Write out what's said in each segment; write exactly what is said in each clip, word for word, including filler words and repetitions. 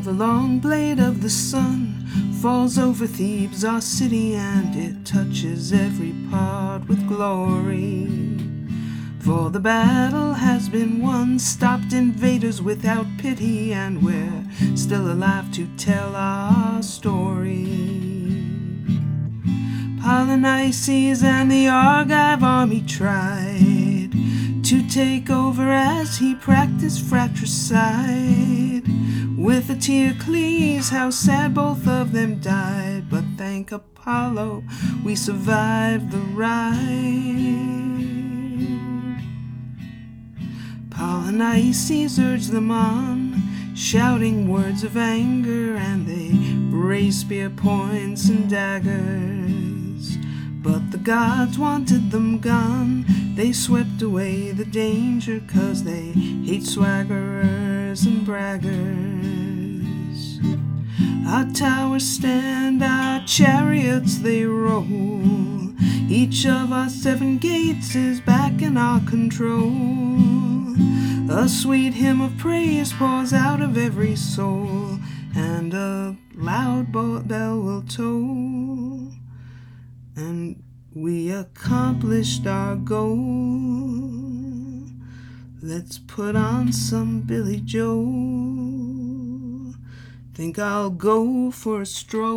the long blade of the sun falls over Thebes, our city, and it touches every part with glory. For the battle has been won, stopped invaders without pity, and we're still alive to tell our story. Polynices and the Argive army tried to take over as he practiced fratricide. With Eteocles, how sad both of them died, but thank Apollo we survived the ride. Polynices urged them on, shouting words of anger, and they raised spear points and daggers. But the gods wanted them gone, they swept away the danger, 'cause they hate swaggerers and braggers. Our towers stand, our chariots they roll, each of our seven gates is back in our control. A sweet hymn of praise pours out of every soul, and a loud bell will toll. And we accomplished our goal. Let's put on some Billy Joel. Think I'll go for a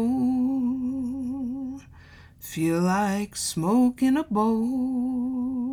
stroll. Feel like smoking a bowl.